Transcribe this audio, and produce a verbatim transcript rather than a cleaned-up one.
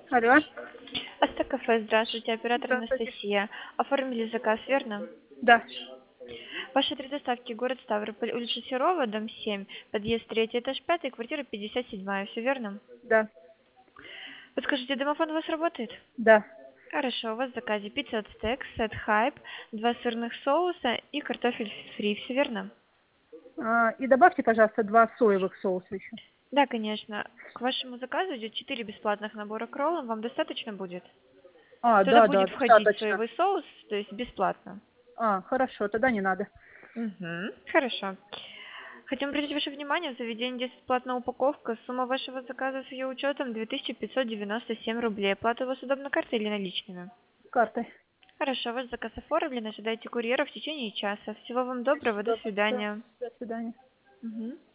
Алло. Астра кафе, здравствуйте, оператор Здравствуйте. Анастасия. Оформили заказ, верно? Да, Ваши три доставки: город Ставрополь, улица Серова, дом семь, подъезд третий, этаж пятый, квартира пятьдесят семь, все верно? да, Подскажите, домофон у вас работает? да. Хорошо, у вас в заказе пицца от стек, сет хайп, два сырных соуса и картофель фри, все верно? А, и добавьте, пожалуйста, два соевых соуса еще. Да, конечно. К вашему заказу идет четыре бесплатных набора кроллов, вам достаточно будет? А, Туда да, да, будет входить достаточно. соевый соус, то есть бесплатно. А, хорошо, тогда не надо. Угу, хорошо. Хотим обратить ваше внимание, в заведении здесь бесплатная упаковка. Сумма вашего заказа с ее учетом две тысячи пятьсот девяносто семь рублей. Оплата у вас удобна картой или наличными? Картой. Хорошо, ваш заказ оформлен. Ожидайте курьера в течение часа. Всего вам доброго, до Спасибо большое. свидания. До свидания. Мгм.